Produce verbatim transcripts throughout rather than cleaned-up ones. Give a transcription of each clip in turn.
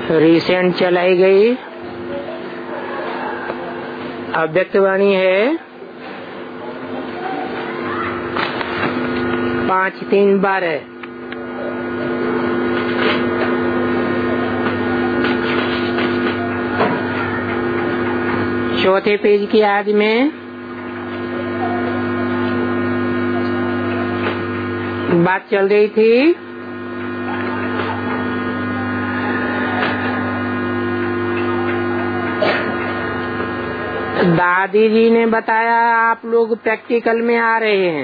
Recent चलाई गई अव्यक्तवाणी है पाँच तीन बारह। चौथे पेज की आदि में बात चल रही थी दादी जी ने बताया आप लोग प्रैक्टिकल में आ रहे हैं।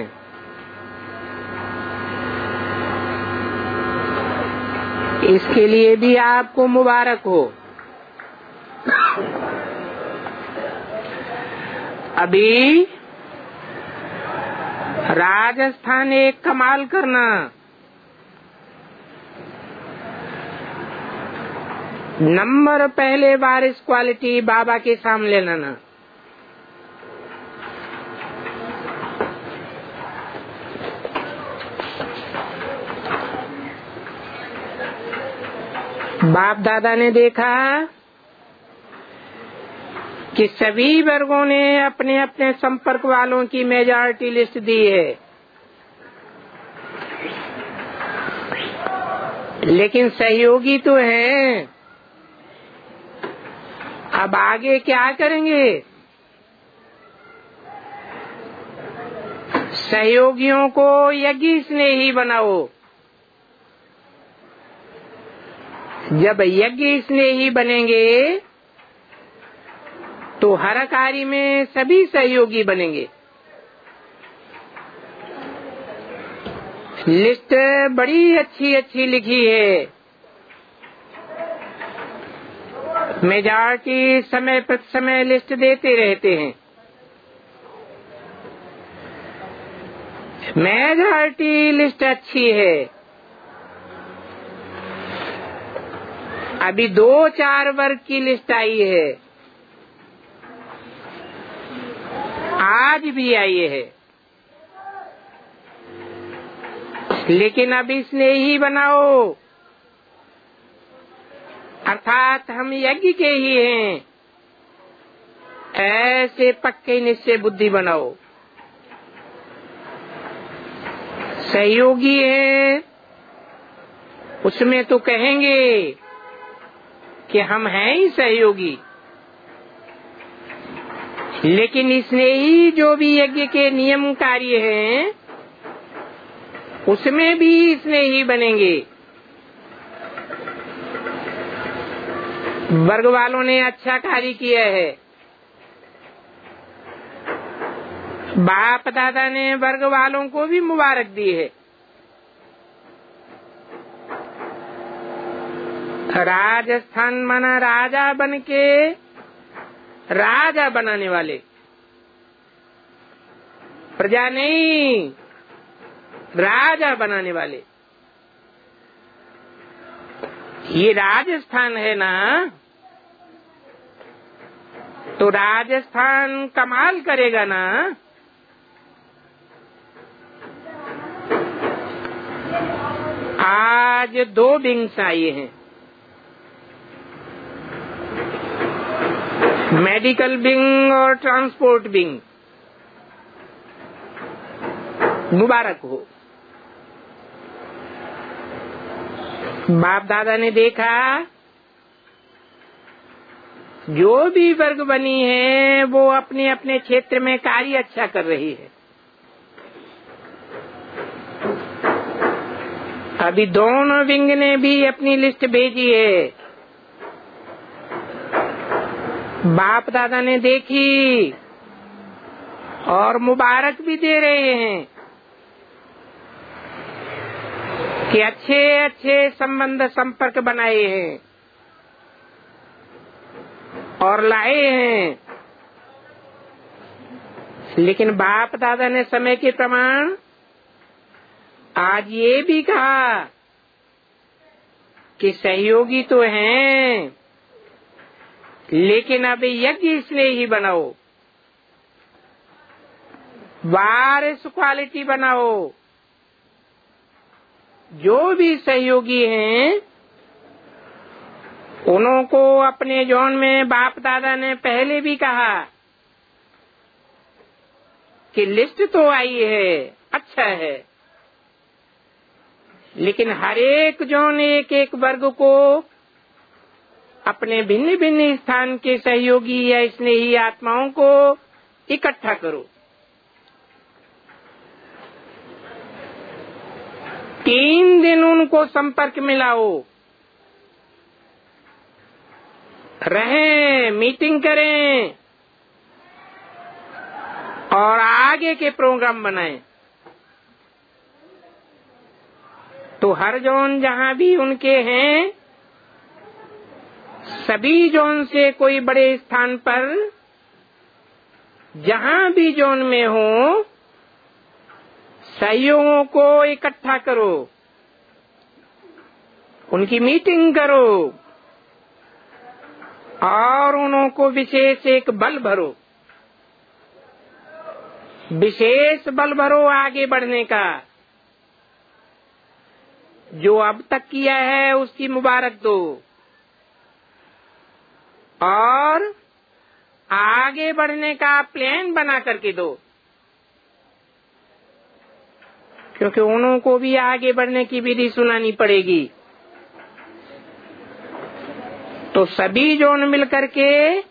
इसके लिए भी आपको मुबारक हो। अभी राजस्थान एक कमाल करना, नंबर पहले बार इस क्वालिटी बाबा के सामने लाना। बाप दादा ने देखा कि सभी वर्गों ने अपने अपने संपर्क वालों की मेजॉरिटी लिस्ट दी है, लेकिन सहयोगी तो हैं। अब आगे क्या करेंगे? सहयोगियों को यज्ञ स्नेही बनाओ। जब यज्ञ स्नेही बनेंगे तो हर कार्य में सभी सहयोगी बनेंगे। लिस्ट बड़ी अच्छी अच्छी लिखी है। मेजॉरिटी समय पर समय लिस्ट देते रहते हैं। मेजॉरिटी लिस्ट अच्छी है। अभी दो चार वर्ग की लिस्ट आई है, आज भी आई है, लेकिन अब इसने ही बनाओ, अर्थात हम यज्ञ के ही हैं, ऐसे पक्के निश्चय बुद्धि बनाओ। सहयोगी है उसमें तो कहेंगे कि हम हैं ही सहयोगी, लेकिन इसने ही जो भी यज्ञ के नियम कार्य हैं उसमें भी इसने ही बनेंगे। वर्ग वालों ने अच्छा कार्य किया है। बाप दादा ने वर्ग वालों को भी मुबारक दी है। राजस्थान माना राजा बन के राजा बनाने वाले, प्रजा नहीं राजा बनाने वाले। ये राजस्थान है ना, तो राजस्थान कमाल करेगा ना। आज दो विंग्स आई हैं, मेडिकल विंग और ट्रांसपोर्ट विंग। मुबारक हो। बाप दादा ने देखा जो भी वर्ग बनी है वो अपने अपने क्षेत्र में कार्य अच्छा कर रही है। अभी दोनों विंग ने भी अपनी लिस्ट भेजी है। बाप दादा ने देखी और मुबारक भी दे रहे हैं कि अच्छे अच्छे संबंध संपर्क बनाए हैं और लाए हैं। लेकिन बाप दादा ने समय के प्रमाण आज ये भी कहा कि सहयोगी तो हैं, लेकिन अब यज्ञ इसलिए ही बनाओ, वारिस क्वालिटी बनाओ। जो भी सहयोगी हैं उन्हों को अपने जौन में बाप दादा ने पहले भी कहा कि लिस्ट तो आई है, अच्छा है, लेकिन हर एक जौन एक एक वर्ग को अपने भिन्न भिन्न स्थान के सहयोगी या स्नेही आत्माओं को इकट्ठा करो। तीन दिन उनको संपर्क में लाओ, रहें, मीटिंग करें और आगे के प्रोग्राम बनाएं। तो हर जोन जहाँ भी उनके हैं, सभी जोन से कोई बड़े स्थान पर जहाँ भी जोन में हो, सहयोगों को इकट्ठा करो, उनकी मीटिंग करो और उनको विशेष एक बल भरो, विशेष बल भरो आगे बढ़ने का। जो अब तक किया है उसकी मुबारक दो और आगे बढ़ने का प्लान बना करके दो, क्योंकि उन्हों को भी आगे बढ़ने की विधि सुनानी पड़ेगी। तो सभी जोन मिलकर के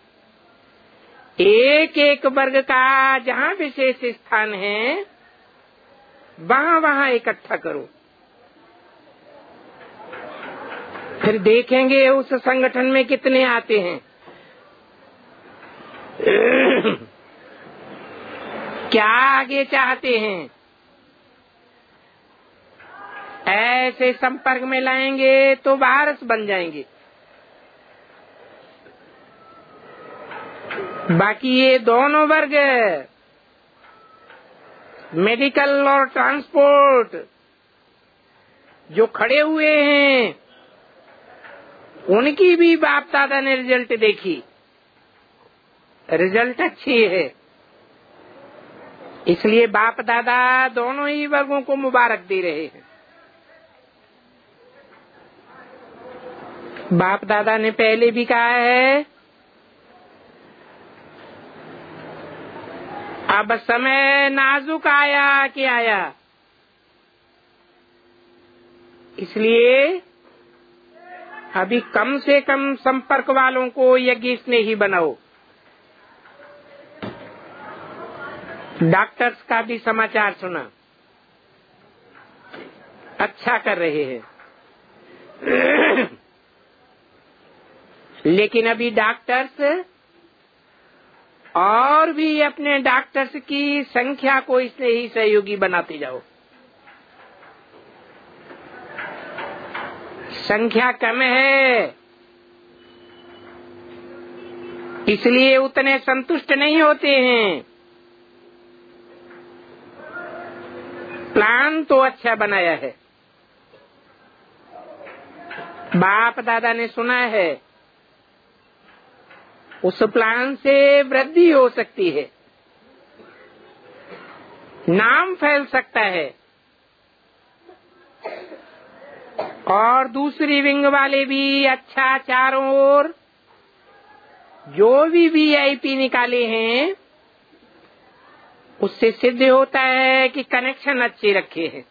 एक एक वर्ग का जहाँ विशेष स्थान है वहाँ वहाँ इकट्ठा करो। फिर देखेंगे उस संगठन में कितने आते हैं, क्या आगे चाहते हैं। ऐसे संपर्क में लाएंगे तो वारस बन जाएंगे। बाकी ये दोनों वर्ग, मेडिकल और ट्रांसपोर्ट, जो खड़े हुए हैं, उनकी भी बाप दादा ने रिजल्ट देखी, रिजल्ट अच्छी है। इसलिए बाप दादा दोनों ही वर्गों को मुबारक दे रहे हैं। बाप दादा ने पहले भी कहा है, अब समय नाजुक आया कि आया, इसलिए अभी कम से कम संपर्क वालों को यज्ञ स्नेही बनाओ। डॉक्टर्स का भी समाचार सुना, अच्छा कर रहे हैं, लेकिन अभी डॉक्टर्स और भी अपने डॉक्टर्स की संख्या को इससे ही सहयोगी बनाते जाओ। संख्या कम है, इसलिए उतने संतुष्ट नहीं होते हैं। प्लान तो अच्छा बनाया है, बाप दादा ने सुना है, उस प्लान से वृद्धि हो सकती है, नाम फैल सकता है और दूसरी विंग वाले भी अच्छा चारों ओर जो भी वीआईपी निकाले हैं उससे सिद्ध होता है कि कनेक्शन अच्छे रखे हैं।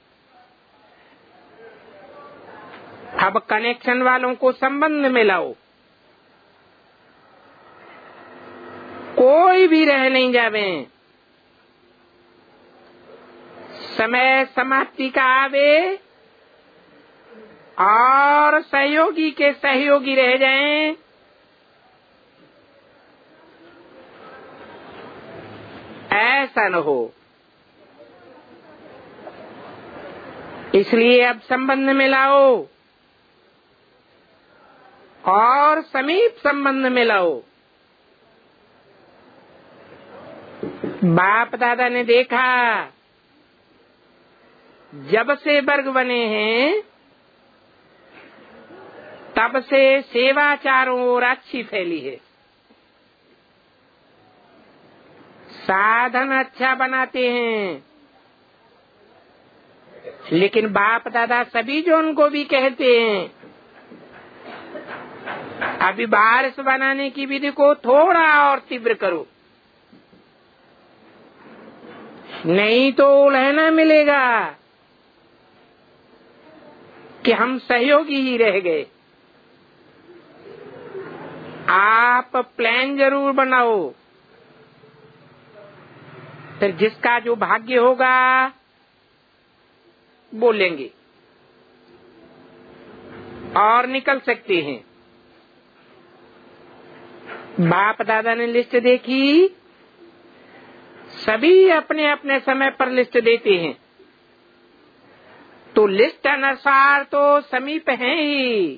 अब कनेक्शन वालों को संबंध में लाओ, कोई भी रह नहीं जावे। समय समाप्ति का आवे और सहयोगी के सहयोगी रह जाएं, ऐसा न हो। इसलिए अब संबंध में लाओ और समीप संबंध में लाओ। बाप दादा ने देखा, जब से वर्ग बने हैं तब से सेवा चारों ओर अच्छी फैली है। साधन अच्छा बनाते हैं, लेकिन बाप दादा सभी जो उनको भी कहते हैं अभी बारिश बनाने की विधि को थोड़ा और तीव्र करो, नहीं तो उलझना मिलेगा कि हम सहयोगी ही रह गए। आप प्लान जरूर बनाओ, फिर जिसका जो भाग्य होगा बोलेंगे और निकल सकते हैं। बाप दादा ने लिस्ट देखी, सभी अपने अपने समय पर लिस्ट देते हैं, तो लिस्ट अनुसार तो समीप हैं ही,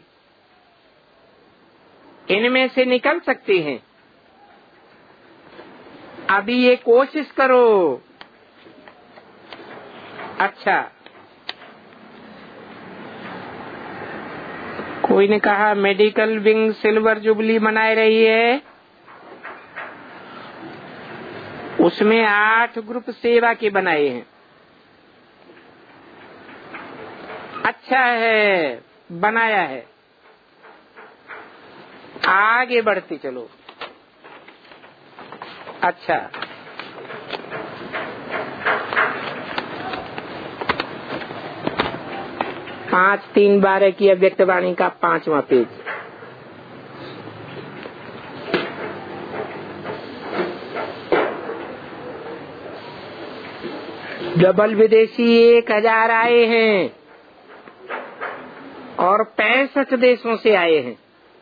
इनमें से निकल सकते हैं। अभी ये कोशिश करो। अच्छा, कोई ने कहा मेडिकल विंग सिल्वर जुबली मनाई रही है, उसमें आठ ग्रुप सेवा के बनाए हैं। अच्छा है, बनाया है, आगे बढ़ते चलो। अच्छा, पांच तीन बारह की अव्यक्तवाणी का पांचवा पेज। डबल विदेशी एक हजार आए हैं और पैंसठ देशों से आए हैं।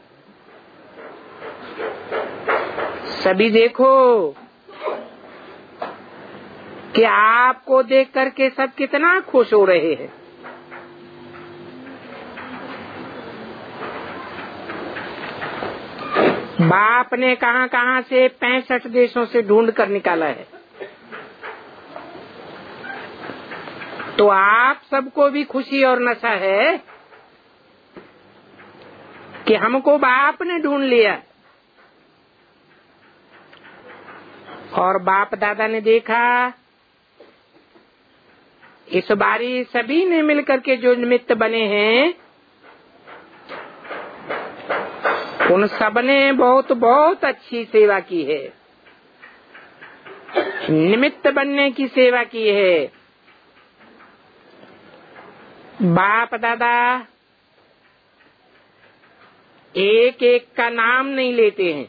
सभी देखो कि आपको देख करके सब कितना खुश हो रहे हैं। बाप ने कहां कहां से पैंसठ देशों से ढूंढ कर निकाला है, तो आप सबको भी खुशी और नशा है कि हमको बाप ने ढूंढ लिया। और बाप दादा ने देखा इस बारी सभी ने मिलकर के जो निमित्त बने हैं, उन सब ने बहुत बहुत अच्छी सेवा की है, निमित्त बनने की सेवा की है। बाप दादा एक एक का नाम नहीं लेते हैं,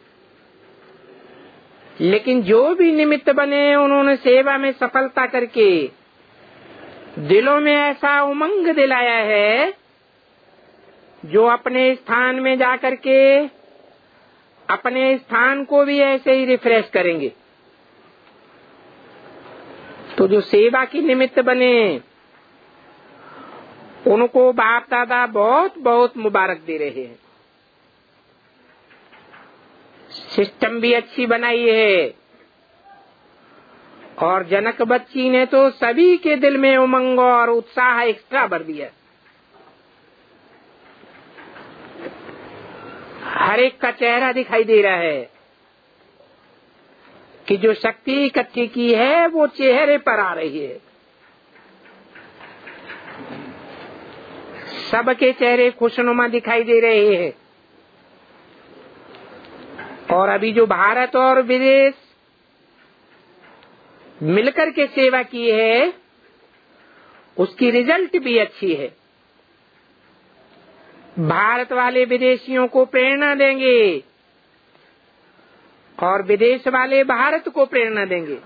लेकिन जो भी निमित्त बने उन्होंने सेवा में सफलता करके दिलों में ऐसा उमंग दिलाया है, जो अपने स्थान में जाकर के अपने स्थान को भी ऐसे ही रिफ्रेश करेंगे। तो जो सेवा की निमित्त बने उनको बाप दादा बहुत बहुत मुबारक दे रहे हैं। सिस्टम भी अच्छी बनाई है, और जनक बच्ची ने तो सभी के दिल में उमंग और उत्साह एक्स्ट्रा भर दिया। हर एक का चेहरा दिखाई दे रहा है कि जो शक्ति इकट्ठी की है वो चेहरे पर आ रही है। सबके चेहरे खुशनुमा दिखाई दे रहे हैं। और अभी जो भारत और विदेश मिलकर के सेवा की है, उसकी रिजल्ट भी अच्छी है। भारत वाले विदेशियों को प्रेरणा देंगे और विदेश वाले भारत को प्रेरणा देंगे।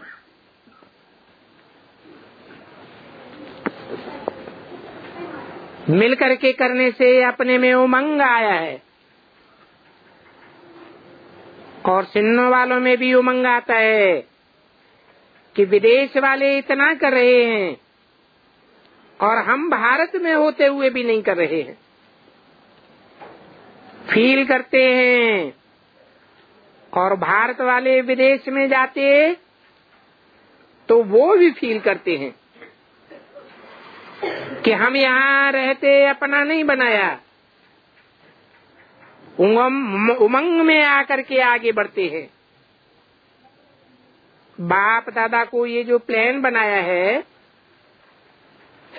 मिलकर के करने से अपने में उमंग आया है, और सुनने वालों में भी उमंग आता है कि विदेश वाले इतना कर रहे हैं और हम भारत में होते हुए भी नहीं कर रहे हैं। फील करते हैं, और भारत वाले विदेश में जाते तो वो भी फील करते हैं कि हम यहाँ रहते अपना नहीं बनाया, उमंग में आकर के आगे बढ़ते हैं। बाप दादा को ये जो प्लान बनाया है,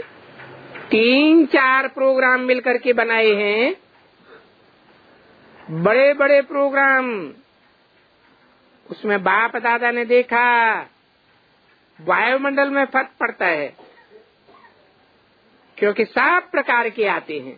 तीन चार प्रोग्राम मिलकर के बनाए हैं, बड़े बड़े प्रोग्राम, उसमें बाप दादा ने देखा वायुमंडल में फर्क पड़ता है, क्योंकि सब प्रकार के आते हैं।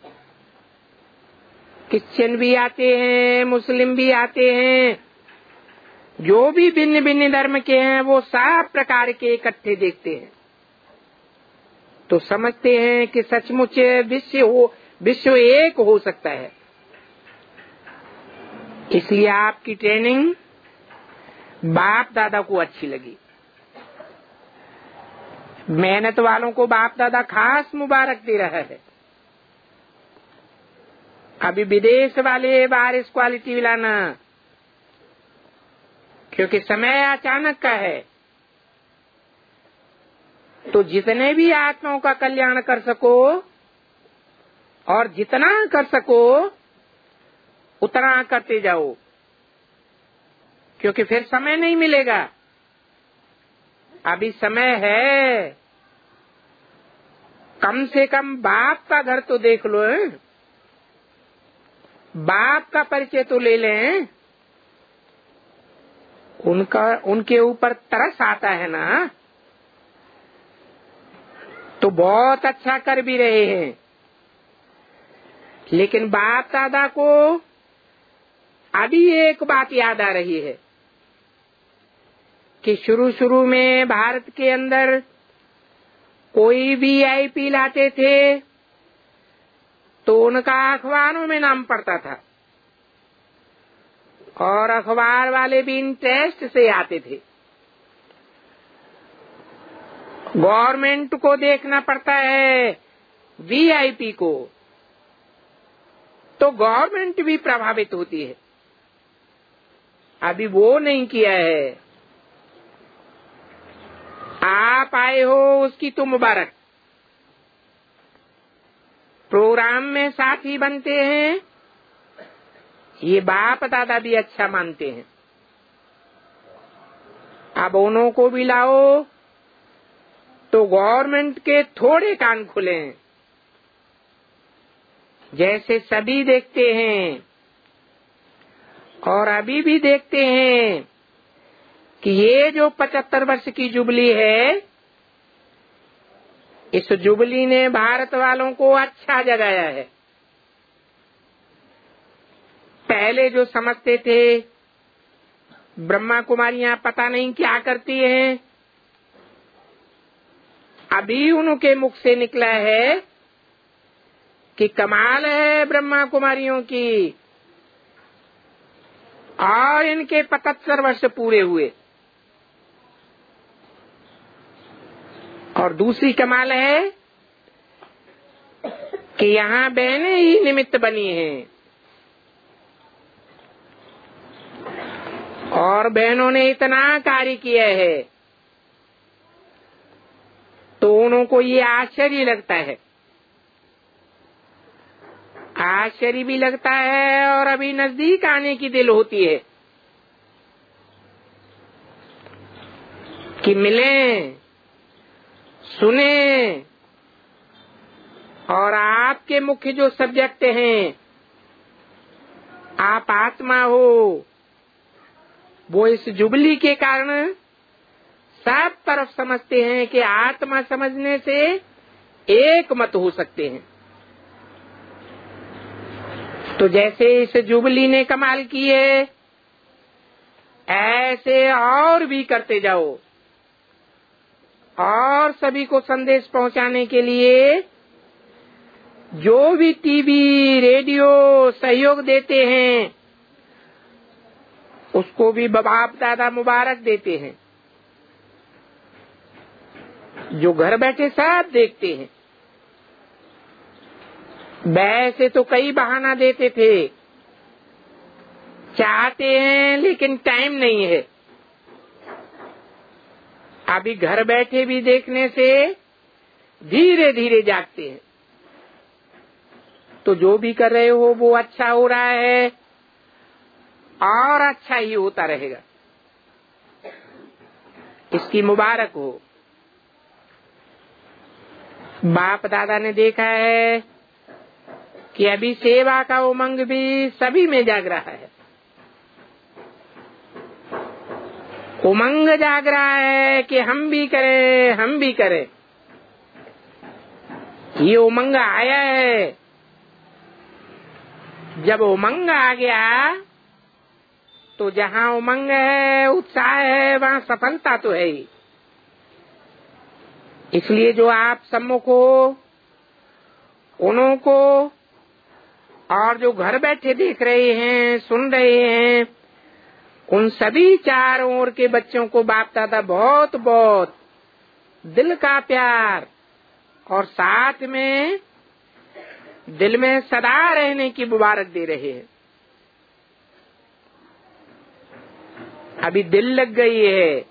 क्रिश्चियन भी आते हैं, मुस्लिम भी आते हैं, जो भी भिन्न भिन्न धर्म के हैं वो सब प्रकार के इकट्ठे देखते हैं, तो समझते हैं कि सचमुच विश्व हो विश्व एक हो सकता है। इसलिए आपकी ट्रेनिंग बाप दादा को अच्छी लगी। मेहनत वालों को बाप दादा खास मुबारक दे रहा है। अभी विदेश वाले बारिश क्वालिटी लाना, क्योंकि समय अचानक का है, तो जितने भी आत्माओं का कल्याण कर सको और जितना कर सको उतना करते जाओ, क्योंकि फिर समय नहीं मिलेगा। अभी समय है, कम से कम बाप का घर तो देख लो, बाप का परिचय तो ले लें। उनका उनके ऊपर तरस आता है ना, तो बहुत अच्छा कर भी रहे हैं। लेकिन बाप दादा को अभी एक बात याद आ रही है कि शुरू शुरू में भारत के अंदर कोई भी आई पी लाते थे तो उनका अखबारों में नाम पड़ता था, और अखबार वाले भी इंटरेस्ट से आते थे। गवर्नमेंट को देखना पड़ता है वी आई पी को, तो गवर्नमेंट भी प्रभावित होती है। अभी वो नहीं किया है। आप आए हो उसकी तो मुबारक। प्रोग्राम में साथी बनते हैं, ये बाप दादा भी अच्छा मानते हैं। अब उन्हों को भी लाओ तो गवर्नमेंट के थोड़े कान खुले, जैसे सभी देखते हैं और अभी भी देखते हैं कि ये जो पचहत्तर वर्ष की जुबली है, इस जुबली ने भारत वालों को अच्छा जगाया है। पहले जो समझते थे ब्रह्मा कुमारियां पता नहीं क्या करती हैं, अभी उनके मुख से निकला है कि कमाल है ब्रह्मा कुमारियों की, और इनके पचहत्तर वर्ष पूरे हुए। और दूसरी कमाल है कि यहाँ बहनें ही निमित्त बनी हैं, और बहनों ने इतना कार्य किया है, तो उनको ये आश्चर्य लगता है। आश्चर्य भी लगता है और अभी नजदीक आने की दिल होती है कि मिलें, सुने, और आपके मुख्य जो सब्जेक्ट हैं, आप आत्मा हो, वो इस जुबली के कारण सब तरफ समझते हैं कि आत्मा समझने से एक मत हो सकते हैं। तो जैसे इस जुबली ने कमाल किए, ऐसे और भी करते जाओ, और सभी को संदेश पहुंचाने के लिए जो भी टीवी रेडियो सहयोग देते हैं उसको भी बाप दादा मुबारक देते हैं। जो घर बैठे सब देखते हैं। वैसे तो कई बहाना देते थे, चाहते हैं लेकिन टाइम नहीं है। अभी घर बैठे भी देखने से धीरे धीरे जागते हैं। तो जो भी कर रहे हो वो अच्छा हो रहा है और अच्छा ही होता रहेगा, इसकी मुबारक हो। बाप दादा ने देखा है कि अभी सेवा का उमंग भी सभी में जाग रहा है। उमंग जाग रहा है कि हम भी करें, हम भी करें। ये उमंग आया है। जब उमंग आ गया तो जहाँ उमंग है, उत्साह है, वहाँ सफलता तो है ही। इसलिए जो आप सम्मुख हो, उन्हों को और जो घर बैठे देख रहे हैं, सुन रहे हैं, उन सभी चारों ओर के बच्चों को बाप दादा बहुत बहुत दिल का प्यार और साथ में दिल में सदा रहने की मुबारक दे रहे हैं। अभी दिल लग गई है।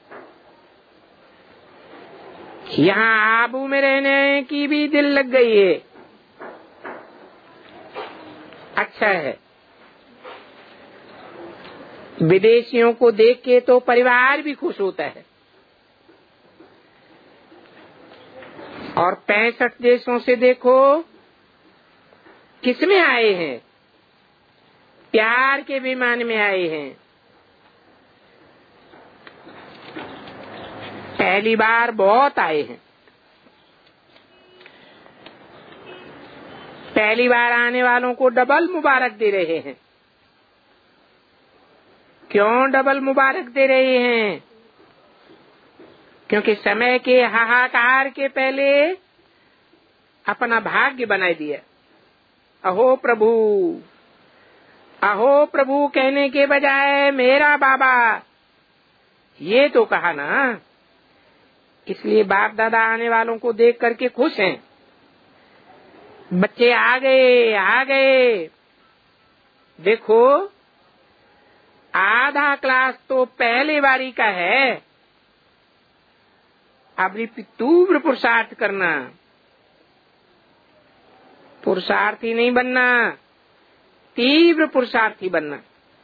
यहाँ आबू में रहने की भी दिल लग गई है। अच्छा है। विदेशियों को देख के तो परिवार भी खुश होता है। और पैंसठ देशों से देखो किसमें आए हैं? प्यार के विमान में आए हैं। पहली बार बहुत आए हैं। पहली बार आने वालों को डबल मुबारक दे रहे हैं। क्यों डबल मुबारक दे रहे हैं? क्योंकि समय के हाहाकार के पहले अपना भाग्य बनाए दिया। अहो प्रभु, अहो प्रभु कहने के बजाय मेरा बाबा, ये तो कहा ना। इसलिए बाप दादा आने वालों को देख करके खुश हैं। बच्चे आ गए, आ गए। देखो, आधा क्लास तो पहले बारी का है। अब तीव्र पुरुषार्थ करना। पुरुषार्थी नहीं बनना, तीव्र पुरुषार्थी बनना।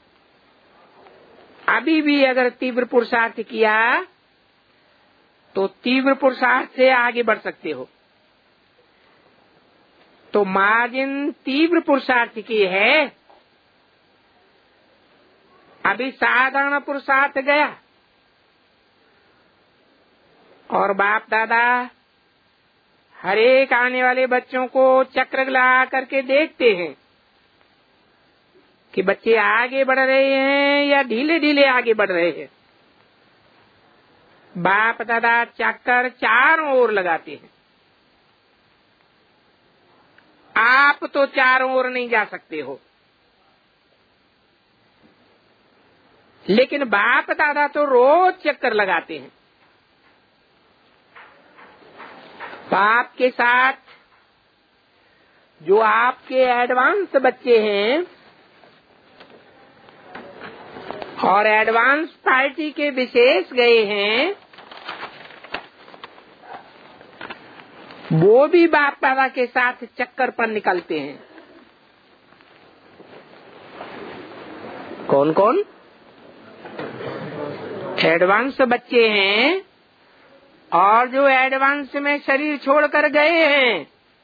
अभी भी अगर तीव्र पुरुषार्थ किया तो तीव्र पुरुषार्थ से आगे बढ़ सकते हो। तो मार्जिन तीव्र पुरुषार्थ की है। अभी साधारण पुरुषार्थ गया और बाप दादा हर एक आने वाले बच्चों को चक्र लगा करके देखते हैं कि बच्चे आगे बढ़ रहे हैं या ढीले ढीले आगे बढ़ रहे हैं। बाप दादा चक्कर चारों ओर लगाते हैं। आप तो चारों ओर नहीं जा सकते हो, लेकिन बाप दादा तो रोज चक्कर लगाते हैं। बाप के साथ जो आपके एडवांस बच्चे हैं और एडवांस पार्टी के विशेष गए हैं, वो भी बाप दादा के साथ चक्कर पर निकलते हैं। कौन कौन? एडवांस बच्चे हैं और जो एडवांस में शरीर छोड़कर गए हैं,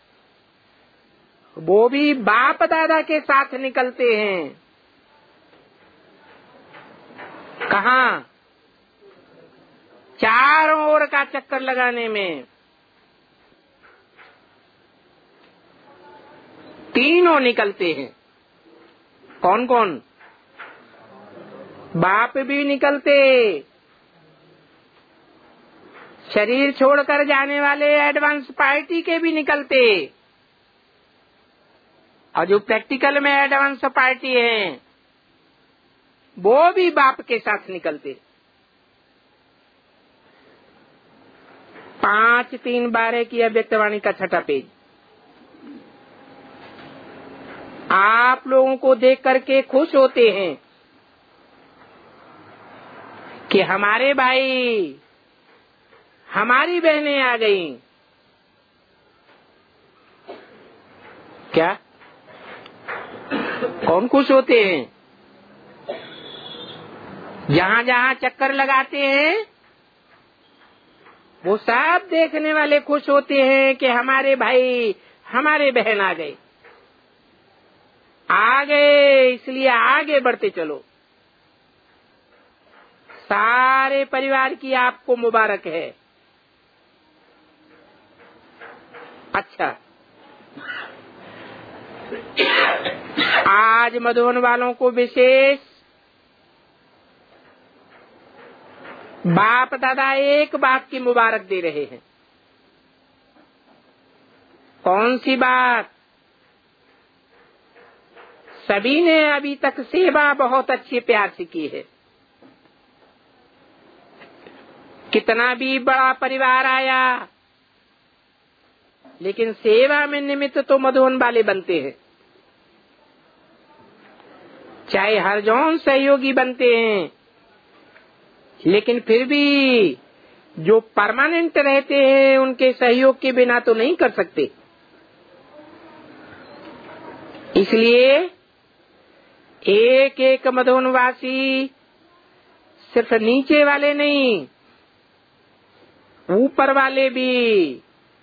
वो भी बाप दादा के साथ निकलते हैं। कहाँ? चारों ओर का चक्कर लगाने में। तीनों निकलते हैं। कौन कौन? बाप भी निकलते, शरीर छोड़कर जाने वाले एडवांस पार्टी के भी निकलते, और जो प्रैक्टिकल में एडवांस पार्टी है वो भी बाप के साथ निकलते। पांच तीन बारह की अव्यक्तवाणी का छठा पेज। आप लोगों को देख करके खुश होते हैं कि हमारे भाई, हमारी बहनें आ गई। क्या? कौन खुश होते हैं? जहाँ जहाँ चक्कर लगाते हैं वो सब देखने वाले खुश होते हैं कि हमारे भाई, हमारे बहन आ गए। आ गए, इसलिए आगे बढ़ते चलो। सारे परिवार की आपको मुबारक है। अच्छा, आज मधुबन वालों को विशेष बाप दादा एक बात की मुबारक दे रहे हैं। कौन सी बात? सभी ने अभी तक सेवा बहुत अच्छे प्यार से की है। कितना भी बड़ा परिवार आया, लेकिन सेवा में निमित्त तो मधुबन वाले बनते हैं। चाहे हर जौन सहयोगी बनते हैं, लेकिन फिर भी जो परमानेंट रहते हैं उनके सहयोग के बिना तो नहीं कर सकते। इसलिए एक एक मधुबनवासी सिर्फ नीचे वाले नहीं, ऊपर वाले भी,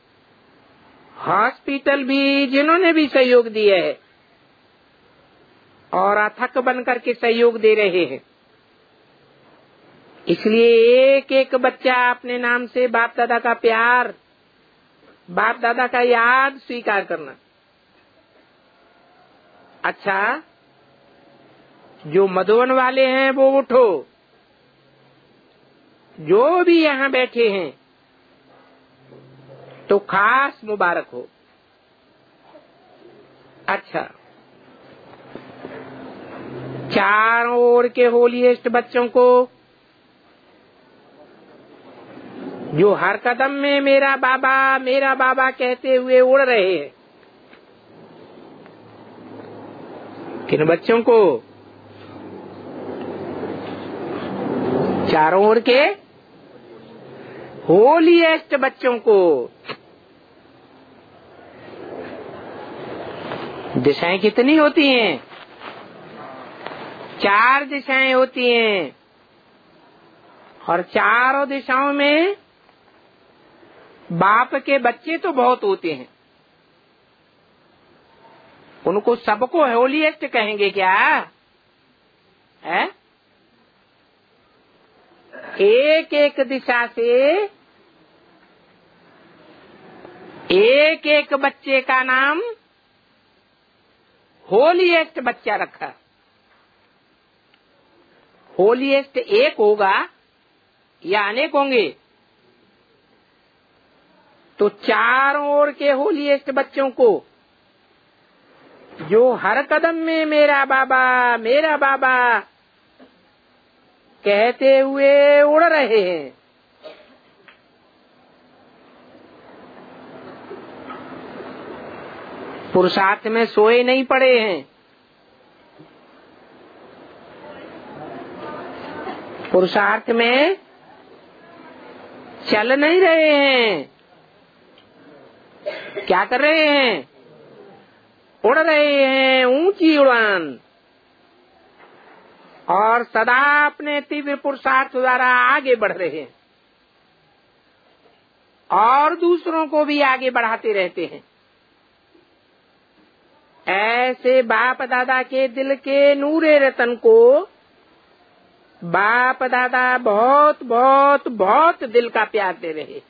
हॉस्पिटल भी, जिन्होंने भी सहयोग दिया है और अथक बन करके सहयोग दे रहे हैं। इसलिए एक एक बच्चा अपने नाम से बाप दादा का प्यार, बाप दादा का याद स्वीकार करना। अच्छा, जो मधुबन वाले हैं वो उठो, जो भी यहाँ बैठे हैं तो खास मुबारक हो। अच्छा, चारों ओर के होलीएस्ट बच्चों को जो हर कदम में मेरा बाबा मेरा बाबा कहते हुए उड़ रहे हैं, किन बच्चों को? चारों ओर के होलीएस्ट बच्चों को। दिशाएं कितनी होती हैं? चार दिशाएं होती हैं, और चारों दिशाओं में बाप के बच्चे तो बहुत होते हैं। उनको सबको होलीएस्ट कहेंगे क्या? है? एक एक दिशा से एक एक बच्चे का नाम होलीएस्ट बच्चा रखा। होलीएस्ट एक होगा या अनेक होंगे? तो चारों ओर के होलीएस्ट बच्चों को जो हर कदम में मेरा बाबा मेरा बाबा कहते हुए उड़ रहे हैं, पुरुषार्थ में सोए नहीं पड़े हैं, पुरुषार्थ में चल नहीं रहे हैं। क्या कर रहे हैं? उड़ रहे हैं ऊंची उड़ान, और सदा अपने तीव्र पुरुषार्थ द्वारा आगे बढ़ रहे हैं और दूसरों को भी आगे बढ़ाते रहते हैं। ऐसे बाप दादा के दिल के नूरे रतन को बाप दादा बहुत बहुत बहुत दिल का प्यार दे रहे,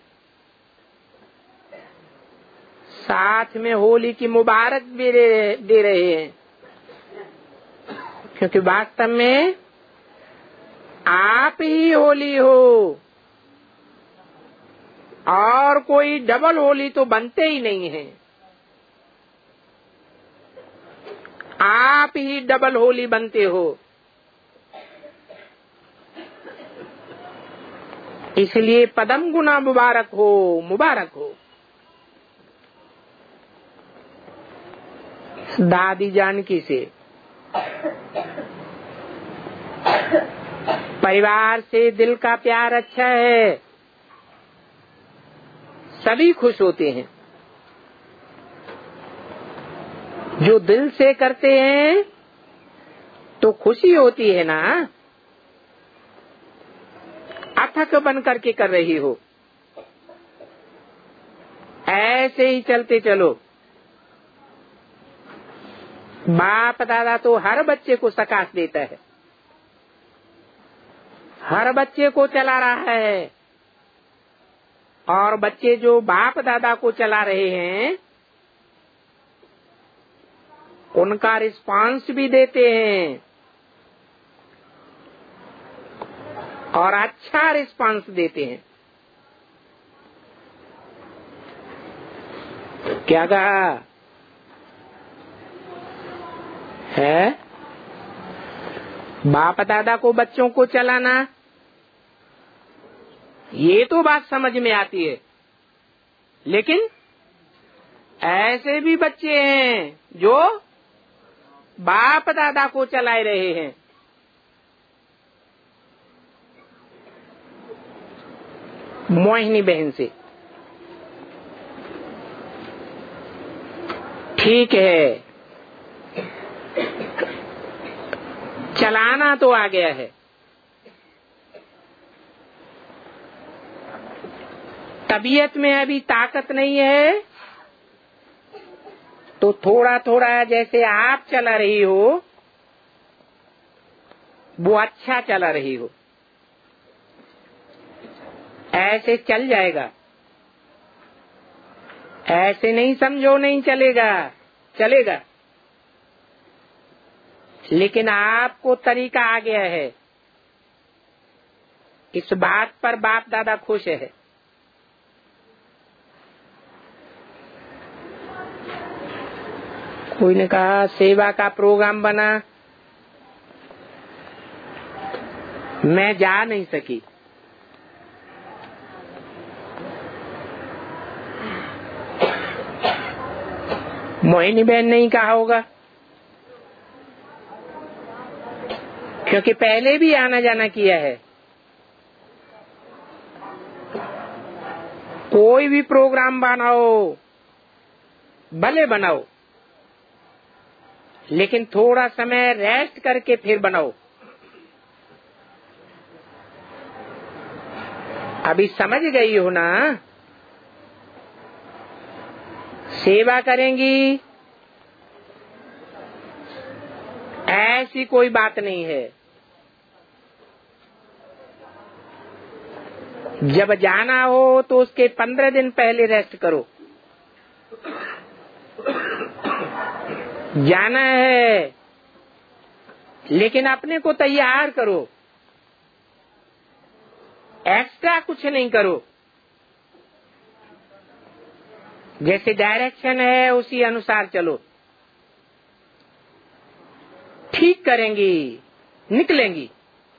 साथ में होली की मुबारक भी दे रहे हैं। क्योंकि वास्तव में आप ही होली हो, और कोई डबल होली तो बनते ही नहीं है। आप ही डबल होली बनते हो। इसलिए पदम गुना मुबारक हो, मुबारक हो। दादी जानकी से, परिवार से दिल का प्यार अच्छा है, सभी खुश होते हैं। जो दिल से करते हैं तो खुशी होती है ना। अथक बन करके कर रही हो, ऐसे ही चलते चलो। बाप दादा तो हर बच्चे को सकाश देता है, हर बच्चे को चला रहा है, और बच्चे जो बाप दादा को चला रहे हैं उनका रिस्पांस भी देते हैं, और अच्छा रिस्पांस देते हैं। क्या कहा है? बाप दादा को बच्चों को चलाना, ये तो बात समझ में आती है, लेकिन ऐसे भी बच्चे हैं जो बाप दादा को चला रहे हैं। मोहिनी बहन से ठीक है, चलाना तो आ गया है, तबीयत में अभी ताकत नहीं है, तो थोड़ा थोड़ा जैसे आप चला रही हो वो अच्छा चला रही हो, ऐसे चल जाएगा। ऐसे नहीं समझो नहीं चलेगा, चलेगा, लेकिन आपको तरीका आ गया है। इस बात पर बाप दादा खुश है। कोई ने कहा सेवा का प्रोग्राम बना, मैं जा नहीं सकी। मोहिनी बहन नहीं कहा होगा, क्योंकि पहले भी आना जाना किया है। कोई भी प्रोग्राम बनाओ, भले बनाओ, लेकिन थोड़ा समय रेस्ट करके फिर बनाओ। अभी समझ गई हो ना? सेवा करेंगी ऐसी कोई बात नहीं है। जब जाना हो तो उसके पंद्रह दिन पहले रेस्ट करो। जाना है लेकिन अपने को तैयार करो, एक्स्ट्रा कुछ नहीं करो। जैसे डायरेक्शन है उसी अनुसार चलो। ठीक करेंगी, निकलेंगी।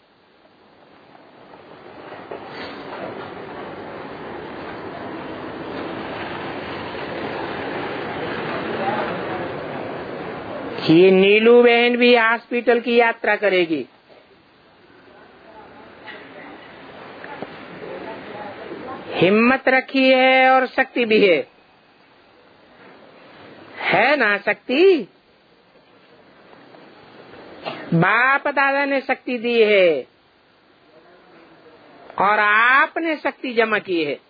ये नीलू बहन भी हॉस्पिटल की यात्रा करेगी। हिम्मत रखी है और शक्ति भी है, है ना शक्ति? बाप दादा ने शक्ति दी है और आपने शक्ति जमा की है।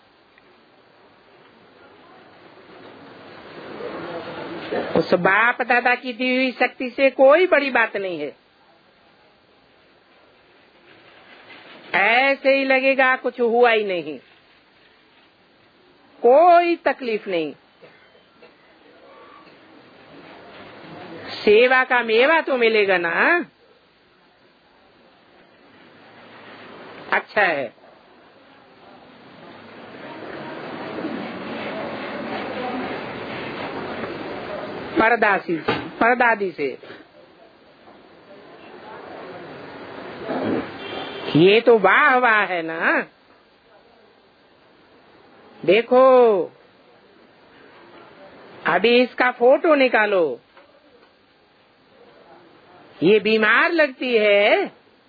उस बाप दादा की दी हुई शक्ति से कोई बड़ी बात नहीं है। ऐसे ही लगेगा कुछ हुआ ही नहीं, कोई तकलीफ नहीं। सेवा का मेवा तो मिलेगा ना। अच्छा है। परदासी परदादी से ये तो वाह वाह है ना। देखो अभी इसका फोटो निकालो। ये बीमार लगती है,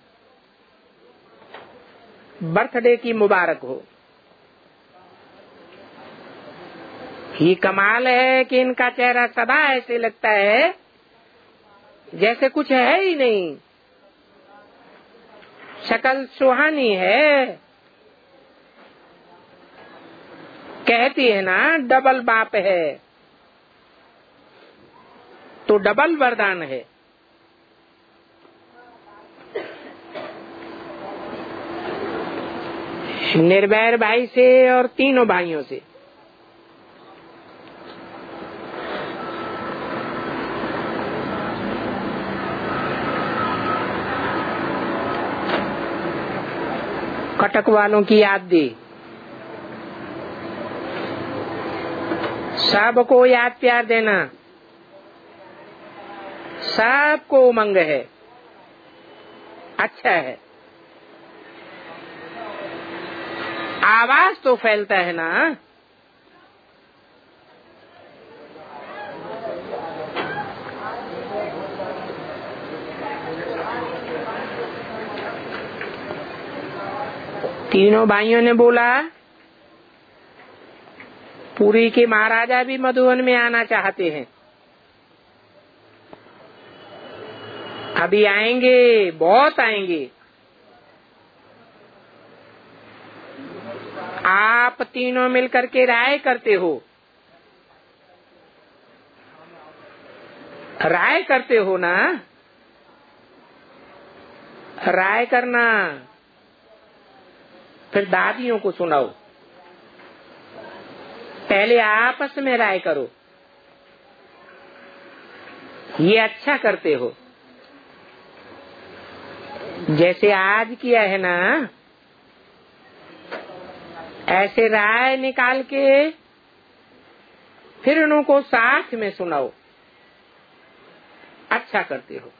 बर्थडे की मुबारक हो। ये कमाल है कि इनका चेहरा सदा ऐसे लगता है जैसे कुछ है ही नहीं। शक्ल सुहानी है। कहती है ना डबल बाप है। तो डबल वरदान है। निर्वैर भाई से और तीनों भाइयों से। कटक वालों की याद दी, सबको याद प्यार देना, सबको उमंग है, अच्छा है। आवाज तो फैलता है ना। तीनों भाइयों ने बोला पुरी के महाराजा भी मधुवन में आना चाहते हैं। अभी आएंगे, बहुत आएंगे। आप तीनों मिलकर के राय करते हो, राय करते हो ना। राय करना, फिर दादियों को सुनाओ। पहले आपस में राय करो, ये अच्छा करते हो। जैसे आज किया है ना, ऐसे राय निकाल के फिर उनको साथ में सुनाओ, अच्छा करते हो।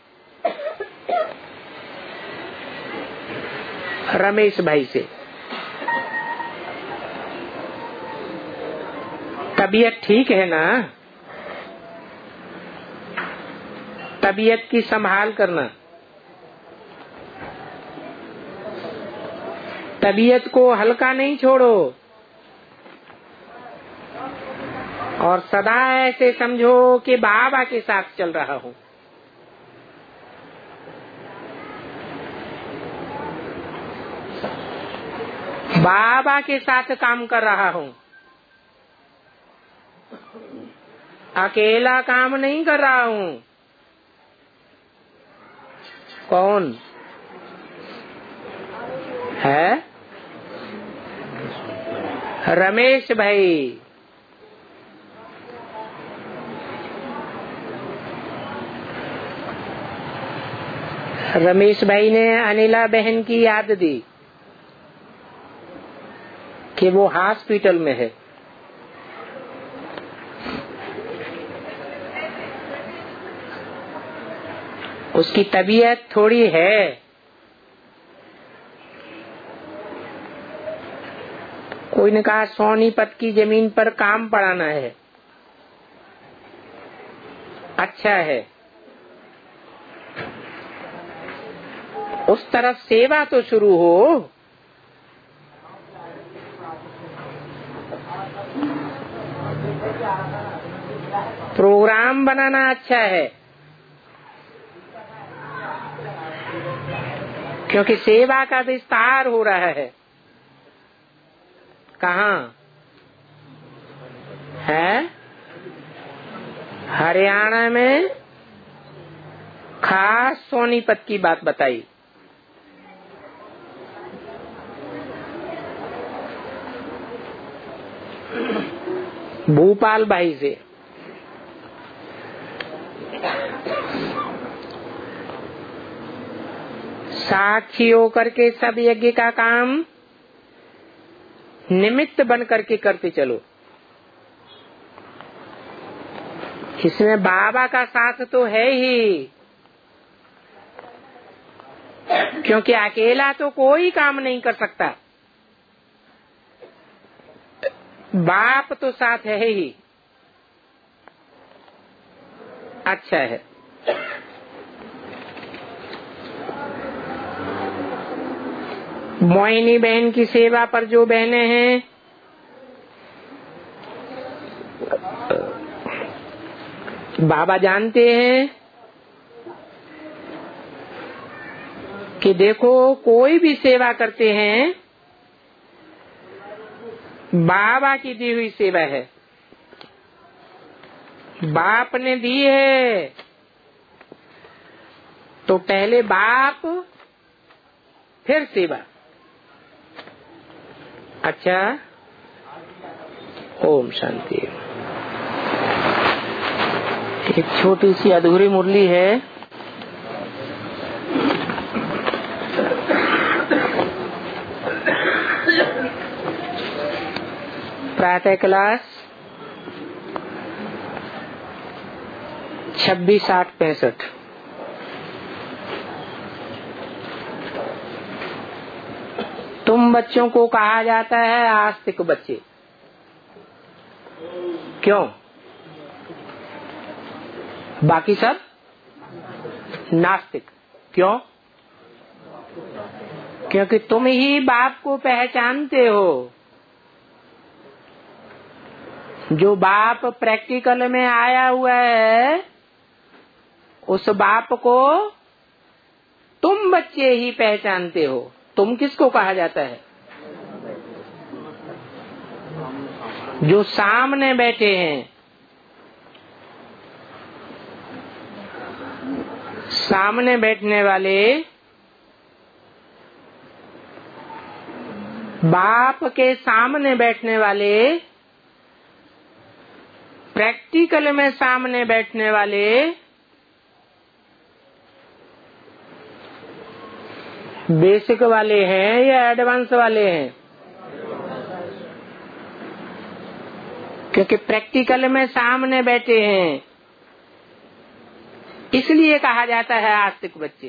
रमेश भाई से, तबीयत ठीक है ना? तबीयत की संभाल करना, तबीयत को हल्का नहीं छोड़ो, और सदा ऐसे समझो कि बाबा के साथ चल रहा हूँ। बाबा के साथ काम कर रहा हूँ, अकेला काम नहीं कर रहा हूँ। कौन है? रमेश भाई। रमेश भाई ने अनिला बहन की याद दी कि वो हॉस्पिटल में है। उसकी तबीयत थोड़ी है, कोई ने कहा सोनीपत की जमीन पर काम पड़ाना है, अच्छा है। उस तरफ सेवा तो शुरू हो। प्रोग्राम बनाना अच्छा है, क्योंकि सेवा का विस्तार हो रहा है। कहाँ है? हरियाणा में। खास सोनीपत की बात बताई। भूपाल भाई से, साक्षी होकर के सब यज्ञ का काम निमित्त बन करके करते चलो। इसमें बाबा का साथ तो है ही, क्योंकि अकेला तो कोई काम नहीं कर सकता। बाप तो साथ है ही, अच्छा है। मोहिनी बहन की सेवा पर जो बहनें हैं, बाबा जानते हैं कि देखो कोई भी सेवा करते हैं, बाबा की दी हुई सेवा है। बाप ने दी है, तो पहले बाप फिर सेवा। अच्छा, ओम शांति। एक छोटी सी अधूरी मुरली है। प्रातः क्लास छब्बीस आठ पैंसठ। तुम बच्चों को कहा जाता है आस्तिक बच्चे। क्यों? बाकी सब नास्तिक। क्यों? क्योंकि तुम ही बाप को पहचानते हो। जो बाप प्रैक्टिकल में आया हुआ है, उस बाप को तुम बच्चे ही पहचानते हो। तुम किसको कहा जाता है? जो सामने बैठे हैं। सामने बैठने वाले बाप के सामने बैठने वाले, प्रैक्टिकल में सामने बैठने वाले, बेसिक वाले हैं या एडवांस वाले हैं? क्योंकि प्रैक्टिकल में सामने बैठे हैं, इसलिए कहा जाता है आस्तिक बच्चे।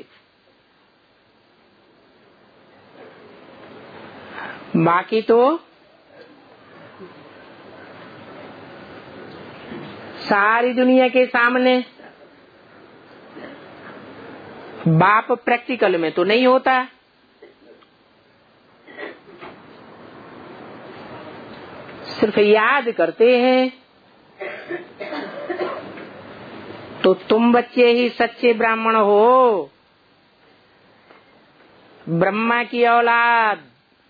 बाकी तो सारी दुनिया के सामने बाप प्रैक्टिकल में तो नहीं होता। सिर्फ याद करते हैं। तो तुम बच्चे ही सच्चे ब्राह्मण हो, ब्रह्मा की औलाद।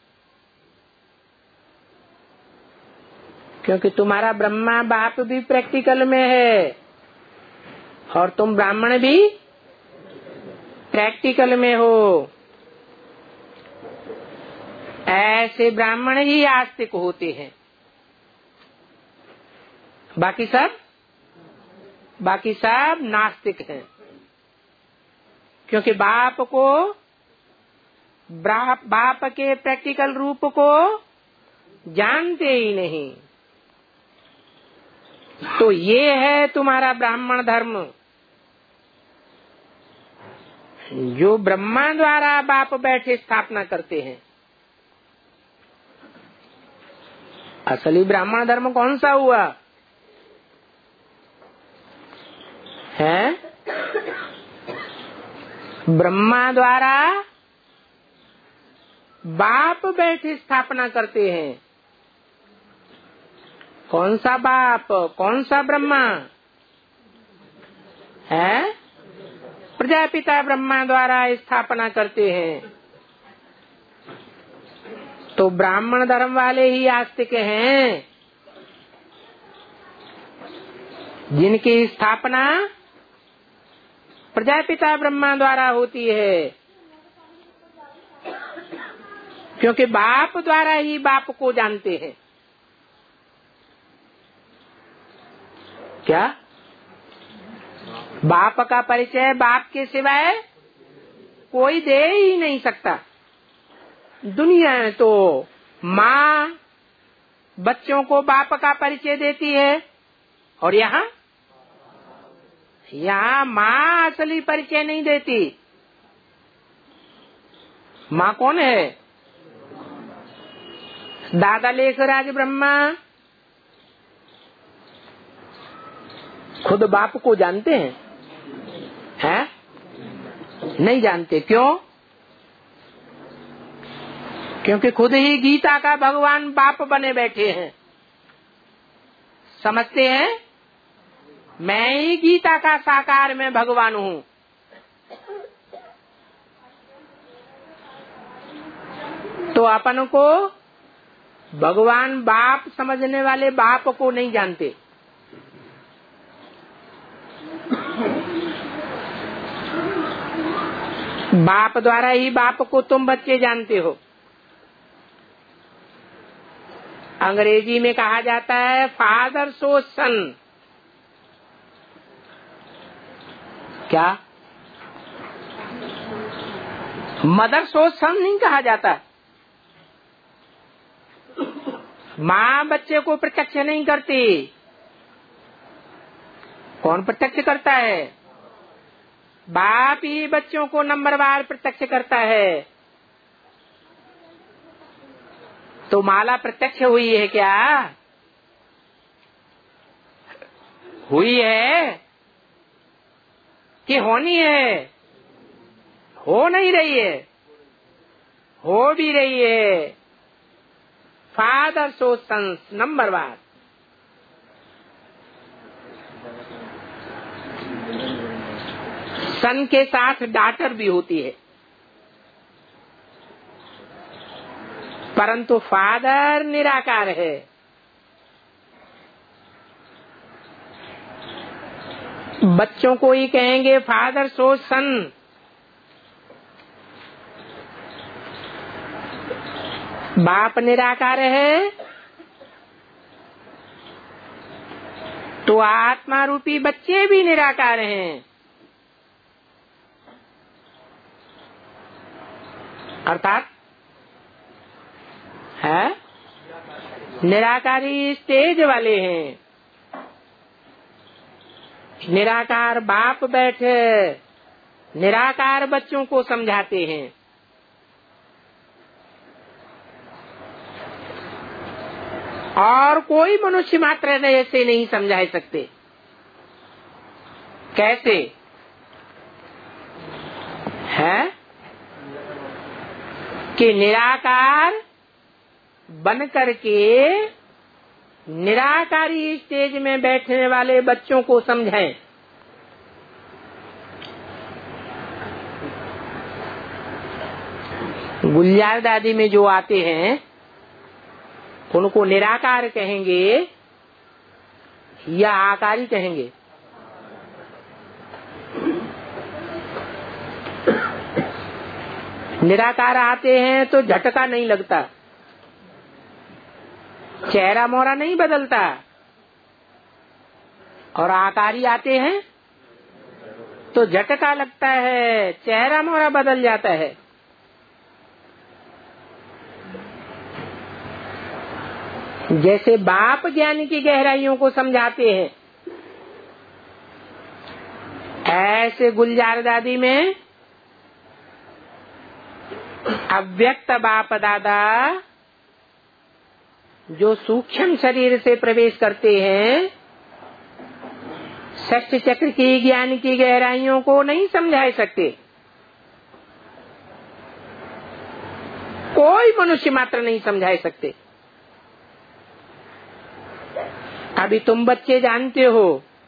क्योंकि तुम्हारा ब्रह्मा बाप भी प्रैक्टिकल में है और तुम ब्राह्मण भी प्रैक्टिकल में हो। ऐसे ब्राह्मण ही आस्तिक होते हैं। बाकी सब बाकी सब नास्तिक हैं। क्योंकि बाप को, बाप के प्रैक्टिकल रूप को जानते ही नहीं। तो ये है तुम्हारा ब्राह्मण धर्म, जो ब्रह्मा द्वारा बाप बैठे स्थापना करते हैं। असली ब्राह्मण धर्म कौन सा हुआ है? ब्रह्मा द्वारा बाप बैठे स्थापना करते हैं। कौन सा बाप, कौन सा ब्रह्मा है? प्रजापिता ब्रह्मा द्वारा स्थापना करते हैं। तो ब्राह्मण धर्म वाले ही आस्तिक हैं, जिनकी स्थापना प्रजापिता ब्रह्मा द्वारा होती है। क्योंकि बाप द्वारा ही बाप को जानते हैं। क्या? बाप का परिचय बाप के सिवाय कोई दे ही नहीं सकता। दुनिया में तो माँ बच्चों को बाप का परिचय देती है, और यहाँ यहाँ माँ असली परिचय नहीं देती। माँ कौन है? दादा लेखराज ब्रह्मा खुद बाप को जानते हैं? हैं? नहीं जानते। क्यों? क्योंकि खुद ही गीता का भगवान बाप बने बैठे हैं। समझते हैं मैं ही गीता का साकार में भगवान हूँ। तो अपन को भगवान बाप समझने वाले बाप को नहीं जानते। बाप द्वारा ही बाप को तुम बच्चे जानते हो। अंग्रेजी में कहा जाता है फादर सो सन। क्या मदर सो सन नहीं कहा जाता। माँ बच्चे को प्रत्यक्ष नहीं करती। कौन प्रत्यक्ष करता है? बाप ही बच्चों को नंबरवार प्रत्यक्ष करता है। तो माला प्रत्यक्ष हुई है क्या? हुई है कि होनी है? हो नहीं रही है, हो भी रही है। Father so sons नंबरवार। सन के साथ डॉटर भी होती है, परंतु फादर निराकार है। बच्चों को ही कहेंगे फादर सो सन। बाप निराकार है तो आत्मा रूपी बच्चे भी निराकार हैं। अर्थात है निराकारी स्टेज वाले हैं। निराकार बाप बैठे निराकार बच्चों को समझाते हैं। और कोई मनुष्य मात्र ऐसे नहीं समझा सकते। कैसे है कि निराकार बन करके निराकारी स्टेज में बैठने वाले बच्चों को समझाएं। गुलजार दादी में जो आते हैं उनको निराकार कहेंगे या आकारी कहेंगे? निराकार आते हैं तो झटका नहीं लगता, चेहरा मोहरा नहीं बदलता। और आकारी आते हैं तो झटका लगता है, चेहरा मोहरा बदल जाता है। जैसे बाप ज्ञान की गहराइयों को समझाते हैं, ऐसे गुलजार दादी में अव्यक्त बाप दादा जो सूक्ष्म शरीर से प्रवेश करते हैं, षष्ठ चक्र की ज्ञान की गहराइयों को नहीं समझा सकते। कोई मनुष्य मात्र नहीं समझा सकते। अभी तुम बच्चे जानते हो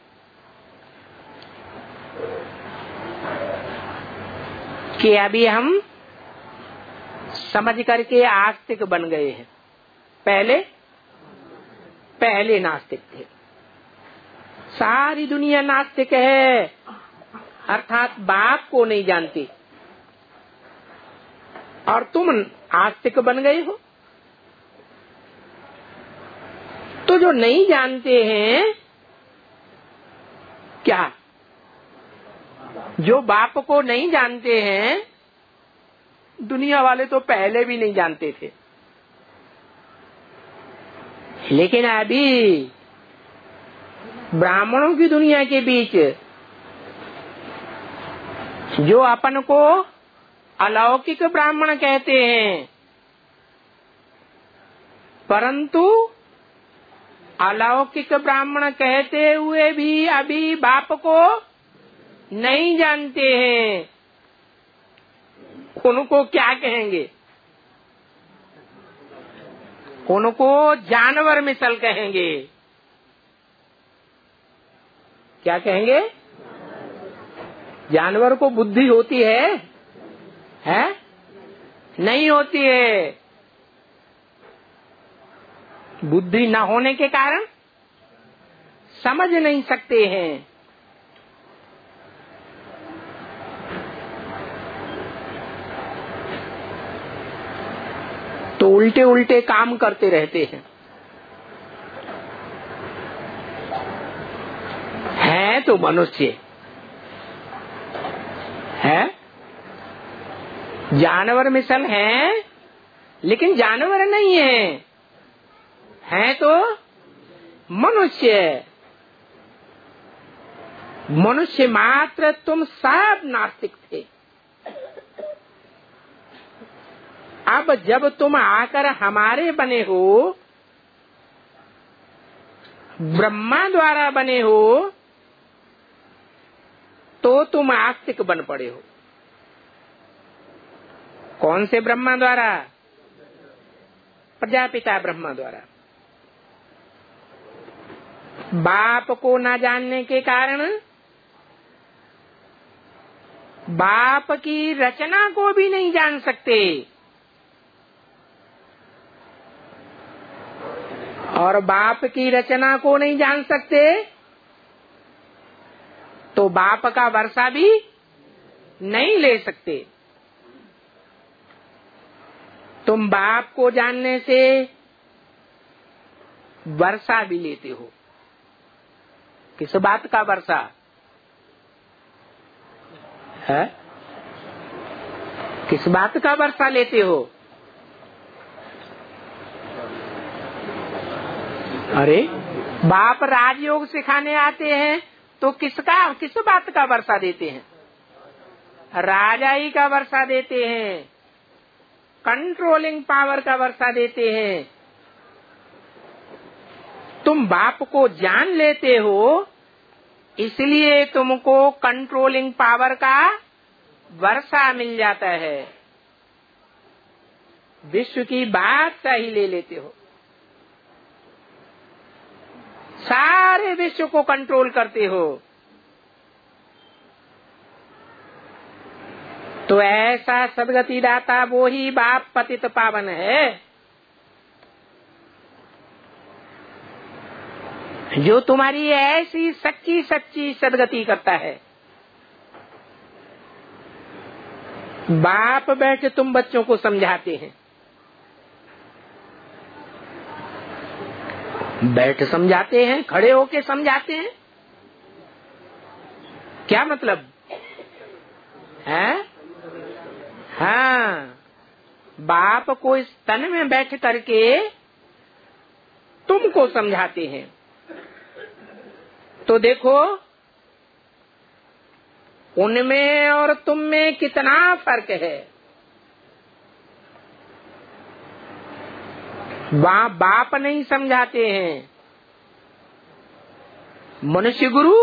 कि अभी हम समझ करके आस्तिक बन गए हैं। पहले पहले नास्तिक थे। सारी दुनिया नास्तिक है, अर्थात बाप को नहीं जानती। और तुम आस्तिक बन गए हो। तो जो नहीं जानते हैं क्या, जो बाप को नहीं जानते हैं, दुनिया वाले तो पहले भी नहीं जानते थे। लेकिन अभी ब्राह्मणों की दुनिया के बीच जो अपन को अलौकिक ब्राह्मण कहते हैं, परंतु अलौकिक ब्राह्मण कहते हुए भी अभी बाप को नहीं जानते हैं, उनको क्या कहेंगे? उनको जानवर मिसल कहेंगे। क्या कहेंगे? जानवर को बुद्धि होती है, है? नहीं होती है। बुद्धि न होने के कारण समझ नहीं सकते हैं। तो उल्टे उल्टे काम करते रहते हैं। है तो मनुष्य है, जानवर मिसल है, लेकिन जानवर नहीं है, है तो मनुष्य। मनुष्य मात्र तुम सब नास्तिक थे। अब जब तुम आकर हमारे बने हो, ब्रह्मा द्वारा बने हो, तो तुम आस्तिक बन पड़े हो। कौन से ब्रह्मा द्वारा? प्रजापिता ब्रह्मा द्वारा। बाप को न जानने के कारण बाप की रचना को भी नहीं जान सकते, और बाप की रचना को नहीं जान सकते तो बाप का वर्षा भी नहीं ले सकते। तुम बाप को जानने से वर्षा भी लेते हो। किस बात का वर्षा है? किस बात का वर्षा लेते हो? अरे बाप राजयोग सिखाने आते हैं तो किसका किस बात का वर्षा देते हैं? राजाई का वर्षा देते हैं, कंट्रोलिंग पावर का वर्षा देते हैं। तुम बाप को जान लेते हो, इसलिए तुमको कंट्रोलिंग पावर का वर्षा मिल जाता है। विश्व की बादशाही ही ले लेते हो, सारे विश्व को कंट्रोल करते हो। तो ऐसा सदगति दाता वो ही बाप पतित पावन है, जो तुम्हारी ऐसी सच्ची सच्ची सदगति करता है। बाप बैठे तुम बच्चों को समझाते हैं, बैठ समझाते हैं, खड़े होके समझाते हैं। क्या मतलब है? हाँ, बाप को इस तन में बैठ करके तुमको समझाते हैं। तो देखो उनमें और तुम में कितना फर्क है। वहाँ बाप नहीं समझाते हैं, मनुष्य गुरु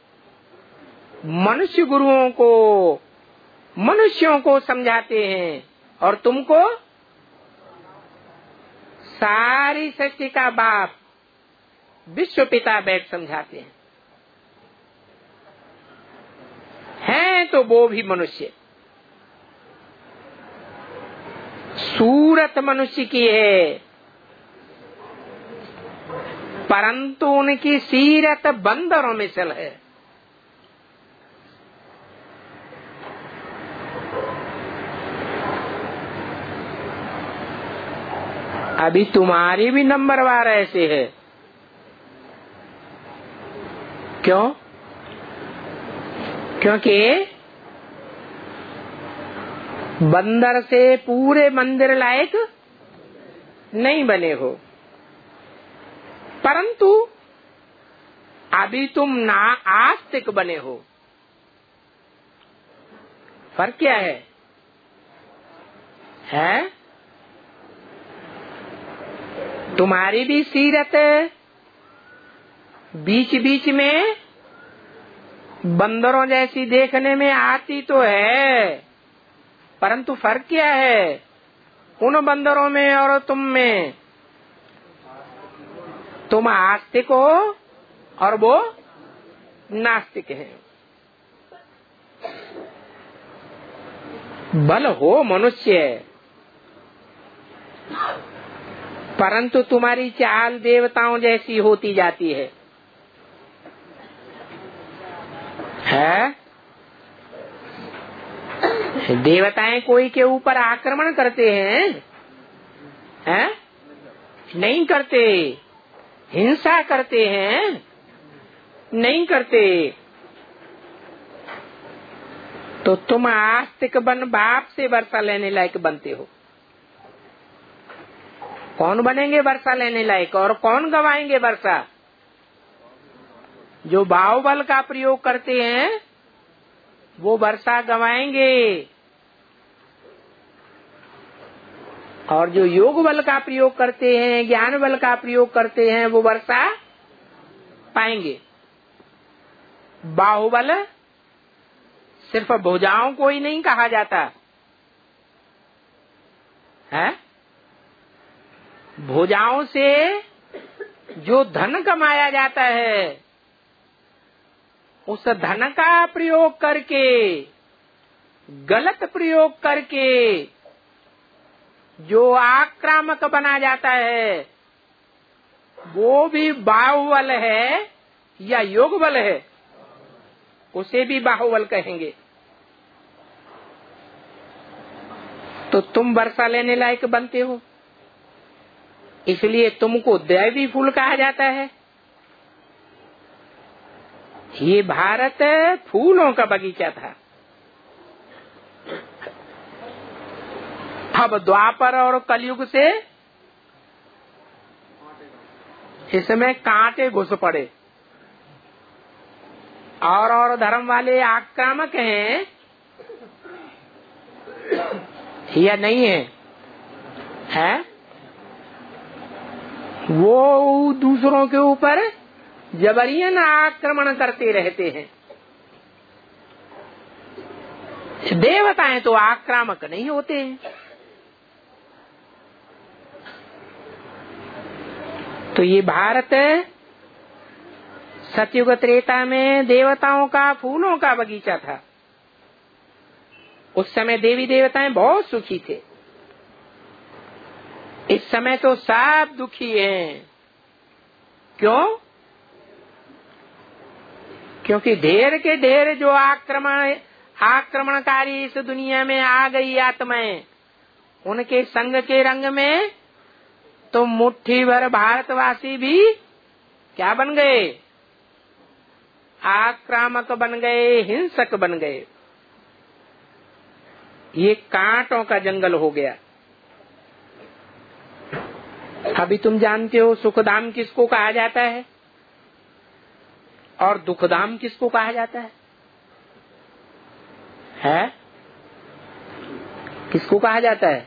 मनुष्य गुरुओं को मनुष्यों को समझाते हैं, और तुमको सारी सृष्टि का बाप विश्व पिता बैठ समझाते हैं। हैं तो वो भी मनुष्य, सूरत मनुष्य की है, परंतु उनकी सीरत बंदरों में चल है। अभी तुम्हारी भी नंबरवार ऐसे है। क्यों? क्योंकि बंदर से पूरे मंदिर लायक नहीं बने हो, परंतु अभी तुम ना आस्तिक बने हो। फर्क क्या है? है तुम्हारी भी सीरत बीच बीच में बंदरों जैसी देखने में आती तो है, परंतु फर्क क्या है उन बंदरों में और तुम में? तुम आस्तिक हो और वो नास्तिक है। बल हो मनुष्य, परंतु तुम्हारी चाल देवताओं जैसी होती जाती है। है देवताएं कोई के ऊपर आक्रमण करते हैं, हैं? नहीं करते। हिंसा करते हैं? नहीं करते। तो तुम आस्तिक बन बाप से वर्षा लेने लायक बनते हो। कौन बनेंगे वर्षा लेने लायक, और कौन गवाएंगे वर्षा? जो बाहुबल का प्रयोग करते हैं वो वर्षा गवाएंगे, और जो योग बल का प्रयोग करते हैं, ज्ञान बल का प्रयोग करते हैं, वो वर्षा पाएंगे। बाहुबल सिर्फ भुजाओं को ही नहीं कहा जाता है। भुजाओं से जो धन कमाया जाता है, उस धन का प्रयोग करके, गलत प्रयोग करके जो आक्रामक बना जाता है, वो भी बाहुबल है या योग बल है, उसे भी बाहुबल कहेंगे। तो तुम वर्षा लेने लायक बनते हो, इसलिए तुमको दैवी फूल कहा जाता है। ये भारत फूलों का बगीचा था। अब द्वापर और कलयुग से इसमें कांटे घुस पड़े, और और धर्म वाले आक्रामक हैं या नहीं है, है? वो दूसरों के ऊपर जबरियन आक्रमण करते रहते हैं। देवताएं तो आक्रामक नहीं होते हैं। तो ये भारत सतयुग त्रेता में देवताओं का फूलों का बगीचा था। उस समय देवी देवताएं बहुत सुखी थे। इस समय तो सब दुखी हैं। क्यों? क्योंकि ढेर के ढेर जो आक्रमण आक्रमणकारी इस दुनिया में आ गई आत्माएं, उनके संग के रंग में तो मुट्ठी भर भारतवासी भी क्या बन गए? आक्रामक बन गए, हिंसक बन गए। ये कांटों का जंगल हो गया। अभी तुम जानते हो सुखधाम किसको कहा जाता है और दुखधाम किसको कहा जाता है? है? किसको कहा जाता है?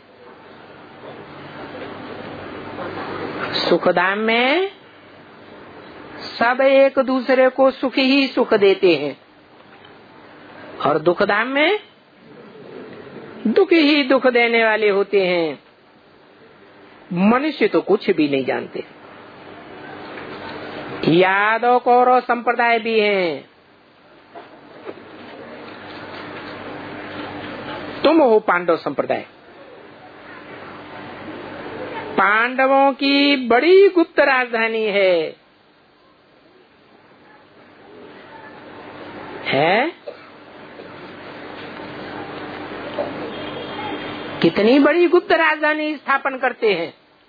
सुखधाम में सब एक दूसरे को सुख ही सुख देते हैं, और दुखधाम में दुख ही दुख देने वाले होते हैं। मनुष्य तो कुछ भी नहीं जानते। यादव कौरव संप्रदाय भी हैं। तुम हो पांडव संप्रदाय। पांडवों की बड़ी गुप्त राजधानी है है कितनी बड़ी गुप्त राजधानी स्थापन करते हैं,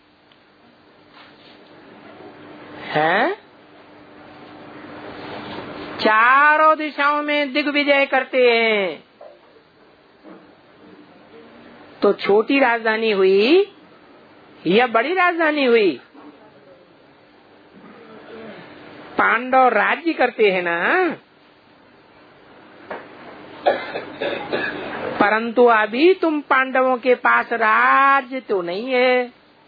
हैं? चारों दिशाओं में दिग्विजय करते हैं। तो छोटी राजधानी हुई या बड़ी राजधानी हुई? पांडव राज्य करते हैं ना, परंतु अभी तुम पांडवों के पास राज्य तो नहीं है,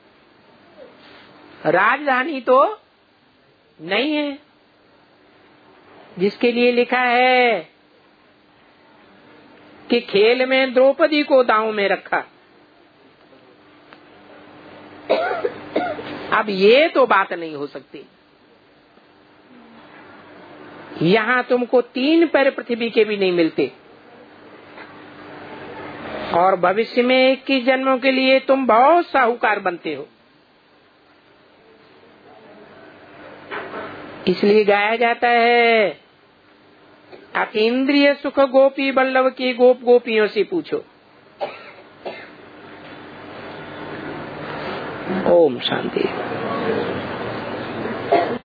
राजधानी तो नहीं है, जिसके लिए लिखा है कि खेल में द्रौपदी को दांव में रखा। अब ये तो बात नहीं हो सकती। यहाँ तुमको तीन पैर पृथ्वी के भी नहीं मिलते, और भविष्य में इक्कीस जन्मों के लिए तुम बहुत साहूकार बनते हो। इसलिए गाया जाता है, अतीन्द्रिय सुख गोपी बल्लभ की गोप गोपियों से पूछो। ओम शांति।